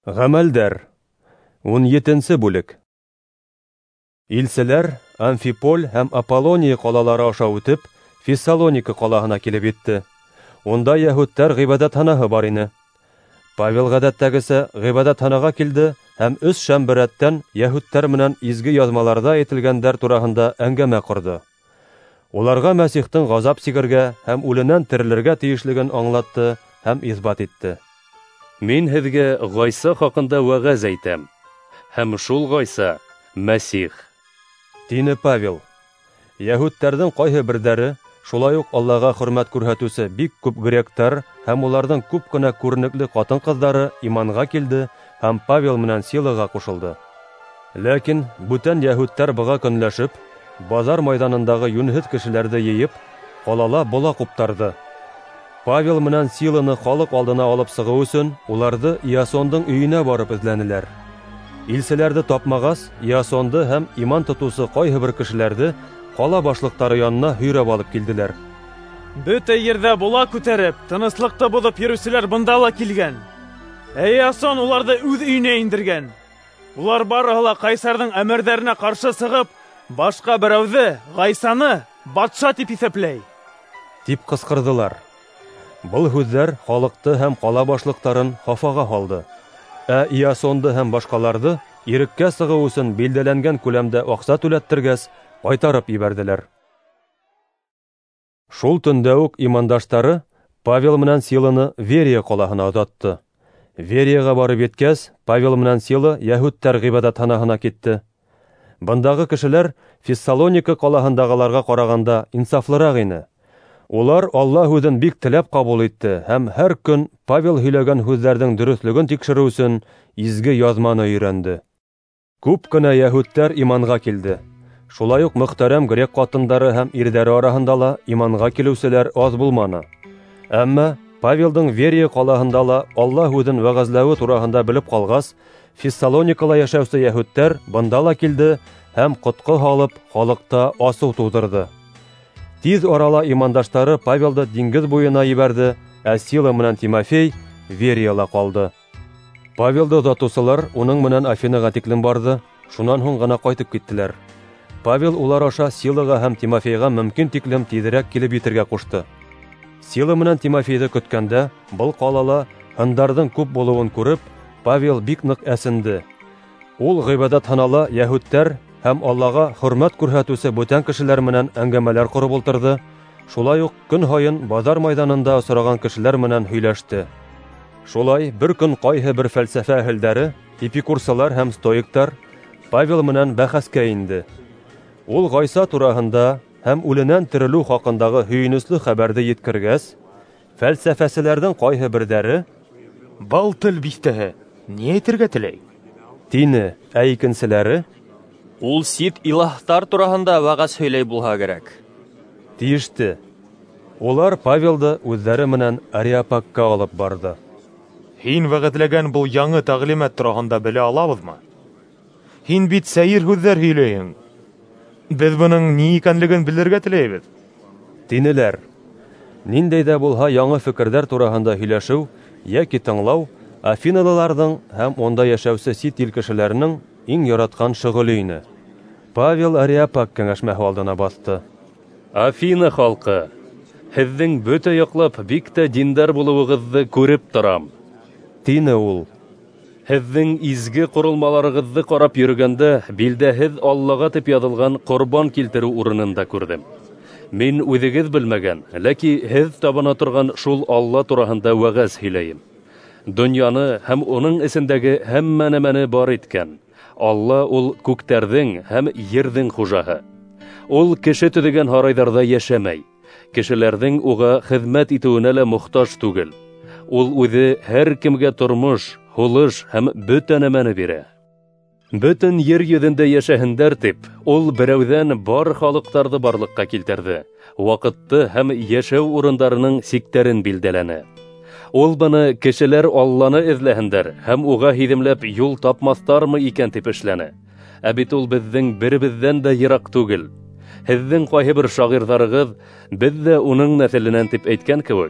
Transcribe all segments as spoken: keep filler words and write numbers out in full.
Гамәлдәр. ун етенче бүлек. Илселәр Амфиполь һәм Аполлония ҡалалары аша үтеп, Фессалоника ҡалаһына килеп етте. Унда яһүдтәр ғибадәтханаһы бар ине. Павел ғәдәттәгесә ғибадәтханаға килде һәм өс шәмбе рәттән яһүдтәр менән изге яҙмаларҙа әйтелгәндәр тураһында әңгәмә ҡорҙо. Уларға Мәсихтең ғазап сигергә һәм үленән терелергә тейешлеген аңлатты һәм иҫбат итте. Мин һеҙгә Ғайса хаҡында вәғәз әйтәм, һәм шул Ғайса — Мәсих. Тине Павел. Яһүдтәрҙең ҡайһы берҙәре, шулай уҡ Аллаға хөрмәт күрһәтеүсе бик күп гректар һәм уларҙың күп кенә күренекле ҡатын-ҡыҙҙары иманға килде һәм Павел менән Силаға ҡушылды. Ләкин бүтән яһүдтәр быға көнләшеп, базар майҙанындағы йүнһеҙ кешеләрҙе йыйып, ҡалала бола ҡуптарҙы. Павел менән Силаны халыҡ алдына алып сығыу өсөн уларҙы Иасондың өйөнә барып эҙләнеләр. Илселәрҙе тапмағас, Иасонды һәм иман тотоусы ҡайһы бер кешеләрҙе ҡала башлыҡтары янына һөйрәп алып килделәр. Бөтә ерҙә була күтәреп, тыныслыҡты боҙоп йөрөүселәр бында ла килгән. Ә Иасон уларҙы үҙ өйөнә индергән. Улар барыһы ла ҡайсарҙың әмерҙәренә ҡаршы сығып, башҡа берәүҙе, Ғайсаны, батша тип иҫәпләй. Тип ҡысҡырҙылар. Был һүҙҙәр халыҡты һәм ҡала башлыҡтарын хафаға һалды. Ә Иасонды һәм башҡаларҙы иреккә сығыу өсөн билдәләнгән күләмдә аҡса түләттергәс, ҡайтарып ебәрҙеләр. Шул төндә үк имандаштары Павел менән Силаны Верия ҡалаһына оҙатты. Верияға барып еткәс, Павел менән Сила яһүдтәр ғибадәтханаһына китте. Бындағы кешеләр Фессалоника ҡалаһындағыларға ҡарағанда инсафлыраҡ ине. Улар Алла һүҙен бик теләп ҡабул итте һәм һәр көн Павел һөйләгән һүҙҙәрҙең дөрөҫлөгөн тикшереү өсөн изге яҙманы өйрәнде. Күп кенә яһүдтәр иманға килде. Шулай уҡ мөхтәрәм грек ҡатындары һәм ирҙәре араһында ла иманға килеүселәр аз булманы. Әммә Павелдың Верия ҡалаһында ла Алла һүҙен вәғәзләүе тураһында белеп ҡалғас, Фессалоникала йәшәүсе яһүдтәр бында ла килде һәм ҡотҡо һалып, халыҡта асыу тыуҙырҙы. Тиҙ арала имандаштары Павелды диңгеҙ буйына ебәрҙе, ә Сила менән Тимофей Верияла ҡалды. Павелды оҙатыусылар уның менән Афинаға тиклем барҙы, шунан һуң ғына ҡайтып киттеләр. Павел улар аша Силаға һәм Тимофейға мөмкин тиклем тиҙерәк килеп етергә ҡушты. Сила менән Тимофейҙы көткәндә, был ҡалала һындарҙың күп булыуын күреп, Павел бик ныҡ әсенде. Ул ғибадәтханала яһүдтәр һәм Аллаға хөрмәт күрһәтеүсе бүтән кешеләр менән әңгәмәләр ҡороп ултырҙы, шулай уҡ көн һайын баҙар майҙанында осраған кешеләр менән һөйләште. Шулай бер көн ҡайһы бер фәлсәфә әһелдәре, эпикурсылар һәм стоиктар Павел менән бәхәскә инде. Ул Ғайса тураһында һәм үленән терелеү хаҡындағы һөйөнөслө хәбәрҙе еткергәс, фәлсәфәселәрҙең ҡайһы берҙәре «Был тел биҫтәһе, ни әйтергә теләй?» тине, ә икенселәре «Ул сит илаһтар тураһында вәғәз һөйләй булһа кәрәк» тиеште. Улар Павелды үҙҙәре менән Ареопагка алып барды. Һин вәғәҙләгән был яңы тәғлимәт тураһында белә алабыҙмы? Һин бит сәйер һүҙҙәр һөйләйһең. Беҙ бының ни икәнлеген белергә теләйбеҙ. Тинеләр. Ниндәй ҙә булһа яңы фекерҙәр тураһында һөйләшеү йәки тыңлау Афиналыларҙың һәм онда йәшәүсе сит ил кешеләренең иң яратҡан шөғөлө ине. Павел Ареопаг кәңәшмәһе алдына баҫты. Афина халҡы, һеҙҙең бөтә яҡлап бик тә диндар булыуығыҙҙы күреп торам. Тине ул. Һеҙҙең изге ҡоролмаларығыҙҙы ҡарап йөрөгәндә, билдәһеҙ Аллаға тип яҙылған ҡорбан килтереү урынында күрҙем. Мин үҙегеҙ белмәгән, ләки һеҙ табана торған шул Алла тураһында вәғәз һөйләйем. Донъяны һәм уның эсендәге һәммә нәмәне бар иткән. Алла ул күктәрҙең һәм ерҙең хужаһы. Ул кеше төҙөгән һарайҙарҙа йәшәмәй. Кешеләрҙең уға хеҙмәт итеүенә лә мохтаж түгел. Ул үҙе һәр кемгә тормош, һулыш һәм бөтә нәмәне бирә. Бөтөн ер йөҙөндә йәшәһендәр тип, ул берәүҙән бар халыҡтарҙы барлыҡҡа килтерҙе. Ваҡытты һәм йәшәү урындарының сиктәрен билдәләне. Ул быны кешеләр Алланы эҙләһендәр һәм уға һиҙемләп юл тапмаҫтармы икән тип эшләне. Ә бит ул беҙҙең беребеҙҙән дә йыраҡ түгел. Һеҙҙең ҡайһы бер шағирҙарығыҙ, беҙ ҙә уның нәҫеленән тип әйткән кеүек,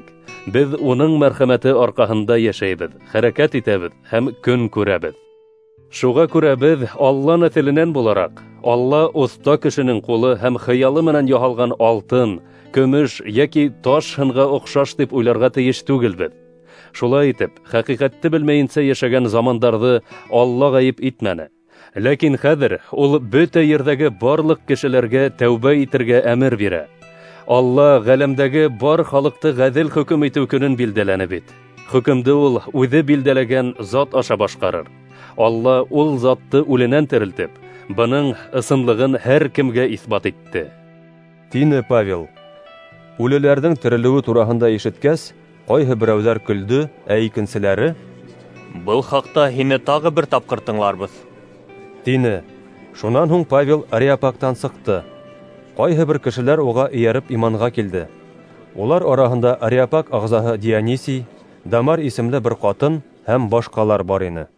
Без уның мәрхәмәте аркаһында яшәйбез, хәрәкәт итәбез һәм көн күрәбез. Шуға күрә без Алла нәселеннән буларак, Алла оста кешенең кулы һәм хыялы менән яһалган алтын, көмеш яки таш һынга охшаш дип уйларга тиеш түгелбез. Шулай итеп, хакыйкатьте белмәенчә яшәгән замандарны Алла гаеп итмәне. Ләкин хәзер ул бөтә ердәге барлык кешеләргә тәүбә итәргә әмер бирә. Алла галәмдәге бар халыкты гадел хөкем итү көнен билдәләне бит. Хөкемде ул үзе билдәләгән зат аша башкарыр. Алла ул затты үленән терелтеп, буның ысынлыгын һәр кемгә исбат итте. Тине Павел. Үлеләрнең терелүе тураһында ишеткәс, кайһы берәүләр көлде, ә икенчеләре: Был хакта һине тагы бер тапкыр тыңларбыз. Тине. Шунан һуң Павел Ариапактан сыҡты. Кайһы бер кешеләр уға ияреп иманға килде. Улар араһында Ариапак ағзаһы Дионисий, Дамар исемле бер ҡатын һәм башҡалар бар ине.